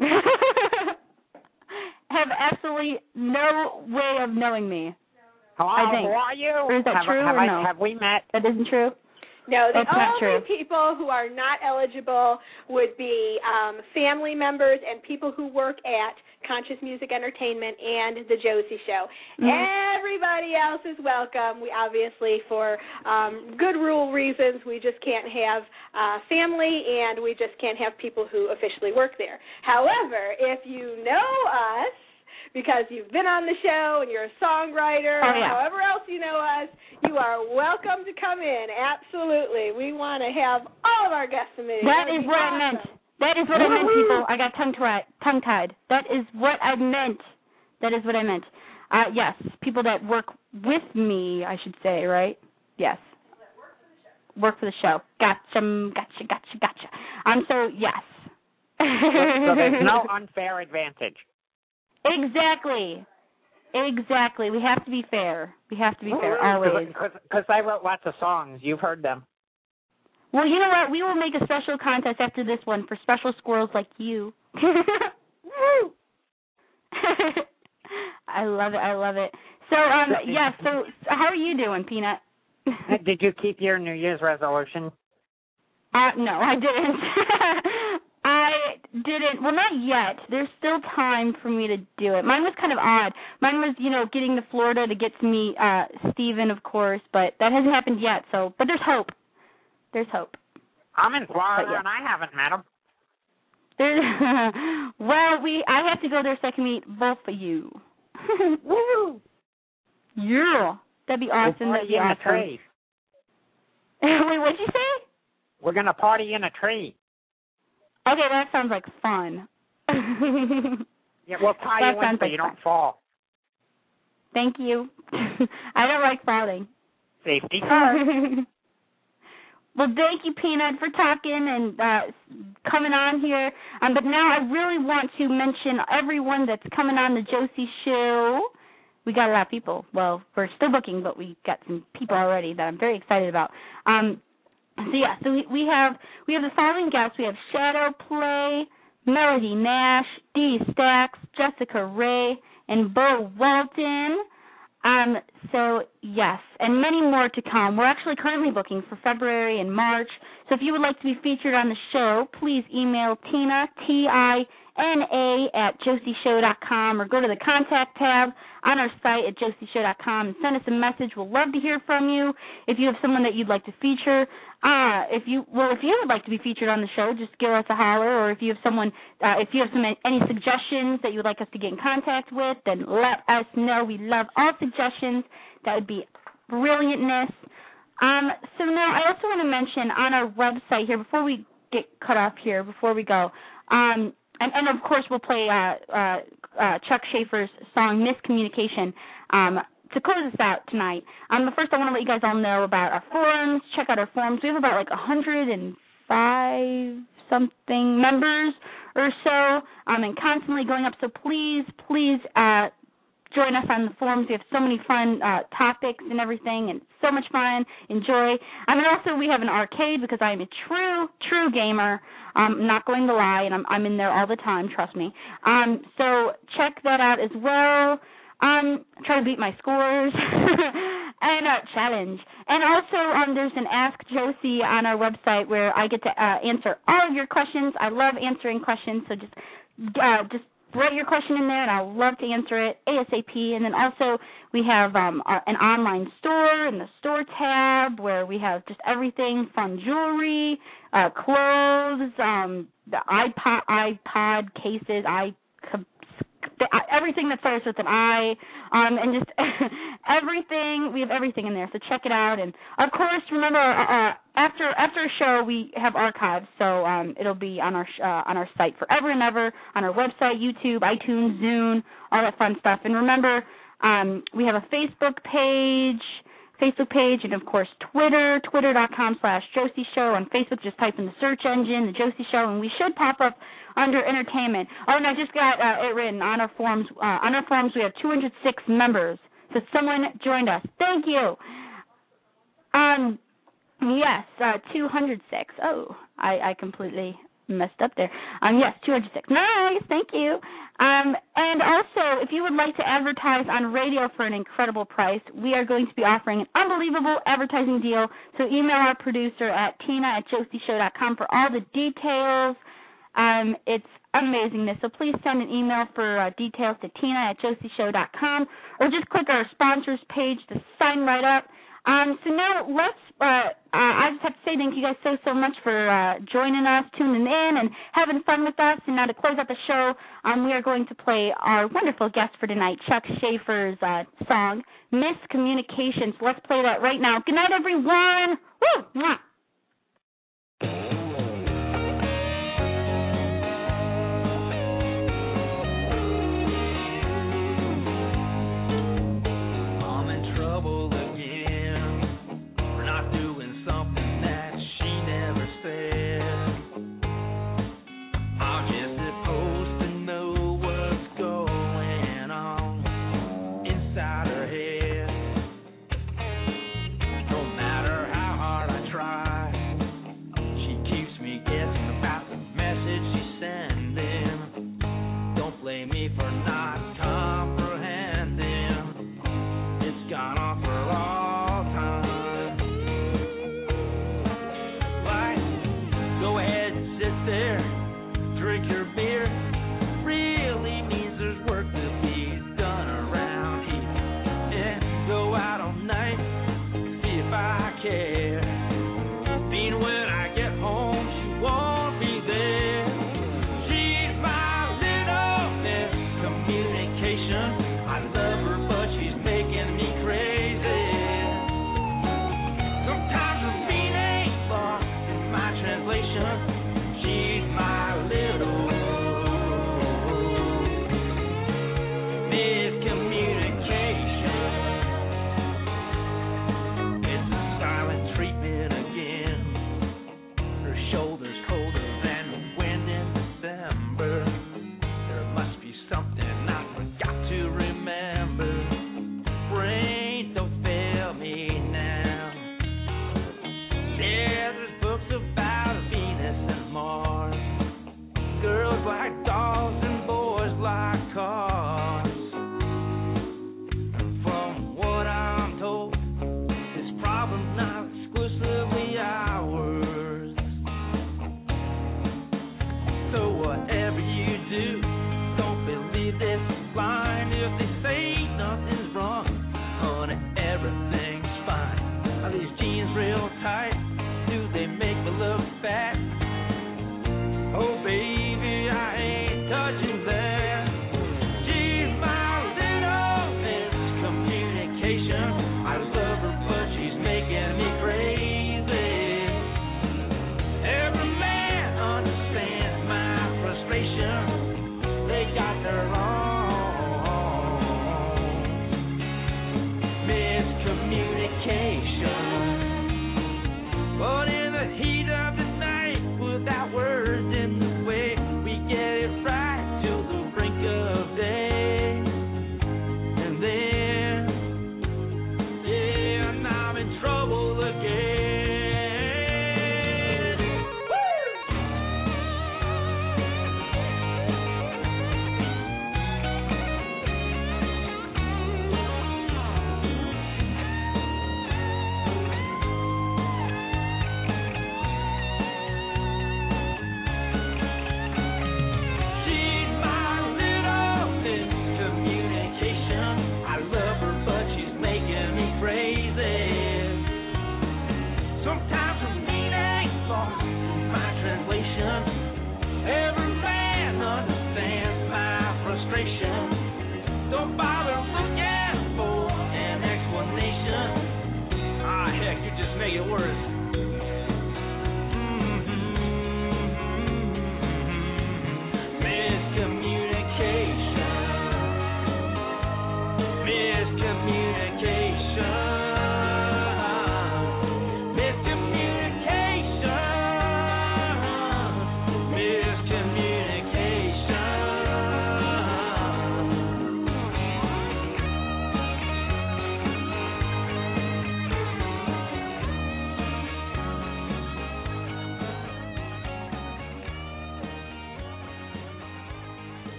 Have absolutely no way of knowing me. Hello, I think. who are you? Or is that true or no? Have we met? That isn't true? No, the only people who are not eligible would be family members and people who work at Conscious Music Entertainment and The Josie Show. Everybody else is welcome. We obviously, for good rule reasons, we just can't have family, and we just can't have people who officially work there. However, if you know us, because you've been on the show and you're a songwriter, or however else you know us, you are welcome to come in. Absolutely. We want to have all of our guests submitted. That is what I meant. That is what I meant, people. I got tongue-tied. That is what I meant. That is what I meant. Yes, people that work with me, I should say, right? Yes. Work for the show. Gotcha. So, yes. So there's no unfair advantage. Exactly. We have to be fair. Always. Because I wrote lots of songs. You've heard them. Well, you know what? We will make a special contest after this one for special squirrels like you. I love it. So, so how are you doing, Peanut? Did you keep your New Year's resolution? No, I didn't. I didn't. Well, not yet. There's still time for me to do it. Mine was kind of odd. Mine was, getting to Florida to get to meet Steven, of course, but that hasn't happened yet. So, but there's hope. I'm in Florida, and I haven't met him. Well, I have to go there so I can meet both of you. Woo! Yeah. That'd be awesome. That'd be awesome. Tree. Wait, what'd you say? We're going to party in a tree. Okay, that sounds like fun. Yeah, we'll tie you in so you don't fall. Thank you. I don't like falling. Safety first. Well, thank you, Peanut, for talking and coming on here. But now I really want to mention everyone that's coming on the Josie Show. We got a lot of people. Well, we're still booking, but we got some people already that I'm very excited about. So we have the following guests. We have Shadow Play, Melody Nash, Dee Stacks, Jessica Ray, and Bo Walton. So, yes, and many more to come. We're actually currently booking for February and March. So if you would like to be featured on the show, please email Tina, TINA, @josieshow.com, or go to the contact tab on our site at josieshow.com and send us a message. We'll love to hear from you. If you have someone that you'd like to feature, if you would like to be featured on the show, just give us a holler. Or if you have someone, any suggestions that you would like us to get in contact with, then let us know. We love all suggestions. That would be brilliantness. So now I also want to mention on our website here, before we get cut off here, before we go, and of course we'll play Chuck Schaefer's song Miscommunication to close us out tonight. But first I want to let you guys all know about our forums. Check out our forums. We have about like 105 something members or so, and constantly going up. So please join us on the forums. We have so many fun topics and everything, and so much fun. Enjoy. And also we have an arcade because I am a true gamer. I'm not going to lie, and I'm in there all the time, trust me. So check that out as well. Try to beat my scores and challenge. And also there's an Ask Josie on our website where I get to answer all of your questions. I love answering questions, so just write your question in there, and I'll love to answer it ASAP. And then also we have an online store in the store tab where we have just everything from jewelry, clothes, the iPod cases, everything that starts with an I, and just everything. We have everything in there, so check it out. And of course, remember, after a show, we have archives, so it'll be on our site forever and ever, on our website, YouTube, iTunes, Zune, all that fun stuff. And remember, we have a Facebook page, and of course twitter.com/Josie Show. On Facebook, just type in the search engine, The Josie Show, and we should pop up under entertainment. Oh, and I just got it written on our forums. On our forums, we have 206 members. So someone joined us. Thank you. Yes, 206. Oh, I completely messed up there. Yes, 206. Nice, thank you. And also, if you would like to advertise on radio for an incredible price, we are going to be offering an unbelievable advertising deal. So email our producer at tina@josieshow.com for all the details. It's amazingness. So please send an email for details to tina@josieshow.com, or just click our sponsors page to sign right up. So now let's, I just have to say thank you guys so much for joining us, tuning in, and having fun with us. And now to close out the show, we are going to play our wonderful guest for tonight, Chuck Schaefer's song, Miscommunication. So let's play that right now. Good night, everyone. Woo! Mwah.